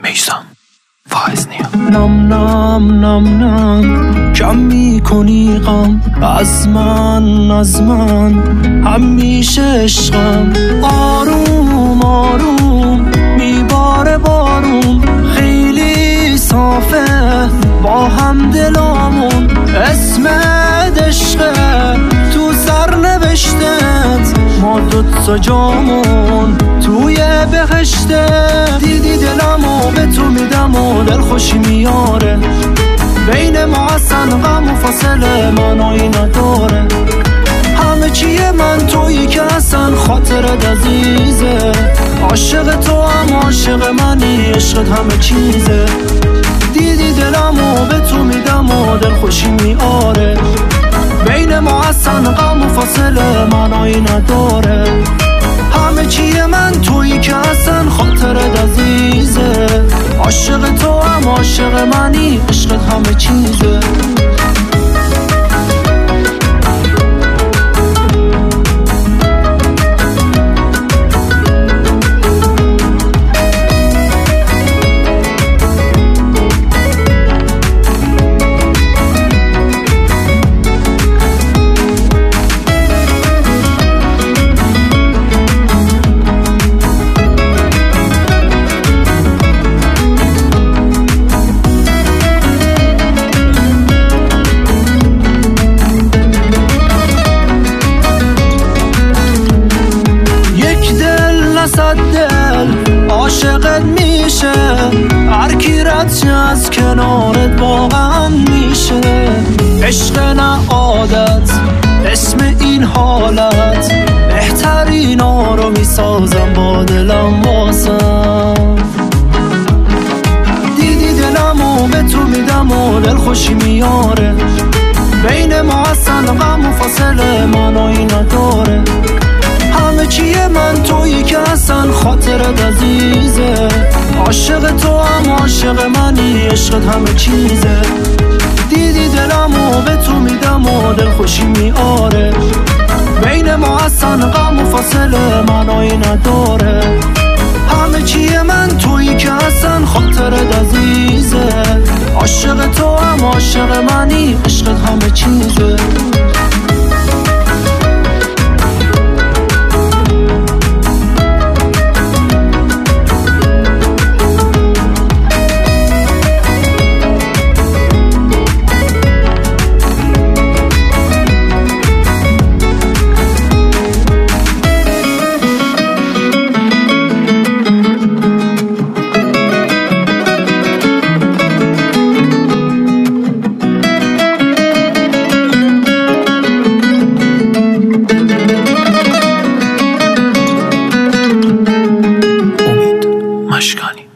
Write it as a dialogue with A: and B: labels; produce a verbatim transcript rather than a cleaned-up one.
A: میثم فایز نیا.
B: نم نم نم نم کم میکنی غم از من از من همیشه عشقم. آروم آروم میباره بارون خیلی صافه با هم دلامون. اسم عشقه تو سر نوشتت ما دوتا جامون توی بهشته. دیدی دلمو به تو میدم و دل خوشی میاره. بین ما اصلا غم و فاصله منایی نداره. همه چیه من تویی که اصلا خاطرت عزیزه. عاشق تو هم عاشق منی عشقت همه چیزه. دیدی دلمو به تو میدم و دل خوشی میاره. بین ما اصلا غم و فاصله منایی نداره. همه چیه من تویی که اصلا خاطرت عزیزه. عاشق تو هم عاشق منی عشقت همه چیزه. صد دل عاشقت میشه. هر کی رد شه از کنارت واقعا میشه. عشق نه عادت اسم این حالت. بهترینا رو میسازم با دلم واسم. دیدی دلمو به تو میدم و دل خوشی میاره. بین ما اصلا غم و فاصله منایی نداره. همه چیه من تویی که اصلا خاطرت عزیزه. عاشق تو هم عاشق منی عشقت همه چیزه. دیدی دلمو به تو میدم و دل خوشی میاره. بین ما اصلا غم و فاصله منایی نداره. همه چیه من تویی که اصلا خاطرت عزیزه. عاشق تو هم عاشق منی عشقت همه چیزه.
A: مشکانی.